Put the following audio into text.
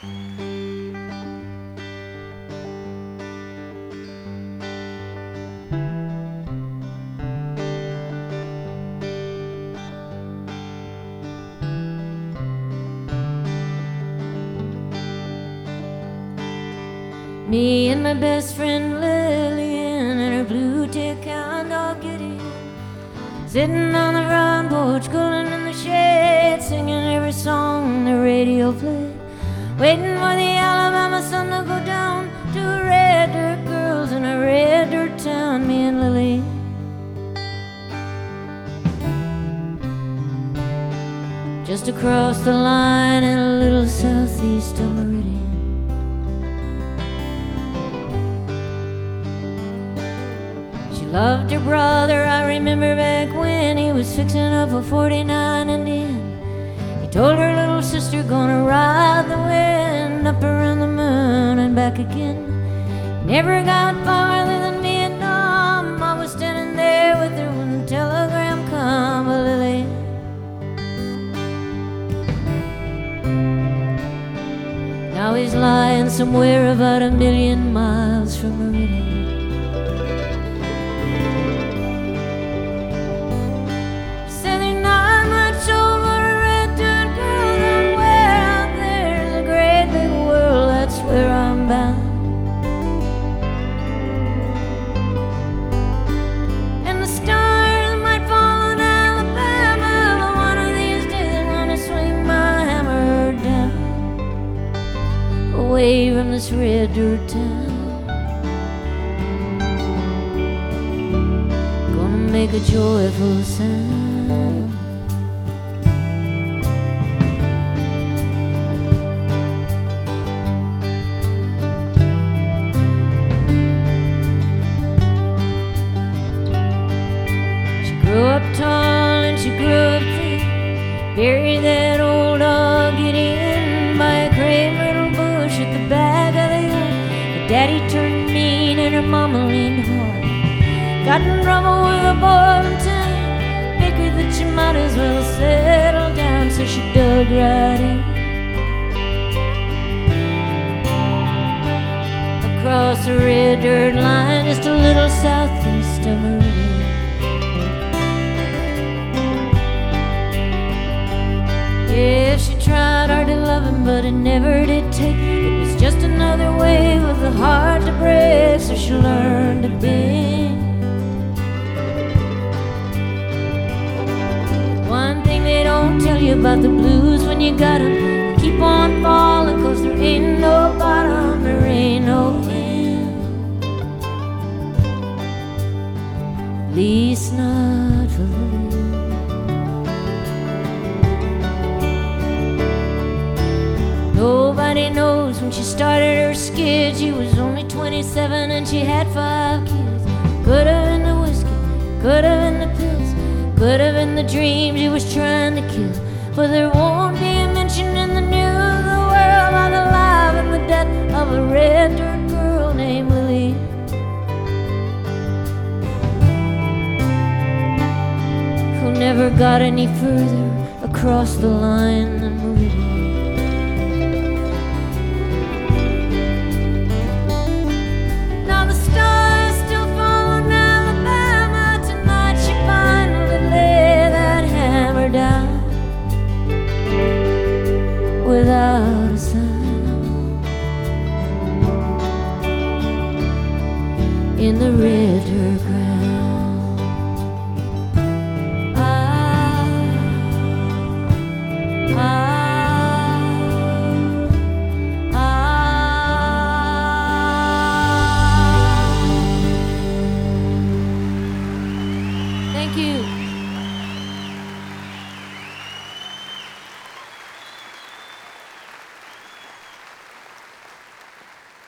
Me and my best friend Lillian and her blue tick hound dog Gideon, sitting on the front porch, cooling in the shade, singing every song the radio played, waiting for the Alabama sun to go down to a red dirt girls in a red dirt town. Me and Lillian, just across the line in a little southeast of Meridian. Loved her brother, I remember back when he was fixing up a 49 Indian. He told her little sister, gonna ride the wind up around the moon and back again. Never got farther than Vietnam. I was standing there with her when the telegram come. A Lily, now he's lying somewhere about 1,000,000 miles from Meridian. Where I'm bound, and the stars might fall in Alabama, but one of these days I'm gonna swing my hammer down, away from this red dirt town. Gonna make a joyful sound. Grew up tall and she grew up thin, buried that old dog Gideon by a crave myrtle bush at the back of the hill. Her daddy turned mean and her mama leaned hard, got in trouble with a boy in town, figured that she might as well settle down, so she dug right in. Across the red dirt line, just a little southeast of Meridian. Yeah, she tried hard to love him, but it never did take. It was just another wave of the heart to break, so she learned to bend. One thing they don't tell you about the blues when you got 'em, they keep on falling, 'cause there ain't no bottom, there ain't no end. At least not for Lily. Nobody knows when she started her skid. She was only 27 and she had 5 kids. Could have been the whiskey, could have been the pills, could have been the dream she was trying to kill. But there won't be a mention in the news of the world about the life and the death of a red dirt girl named Lily. Who never got any further across the line than Meridian. Without a sound in the red dirt.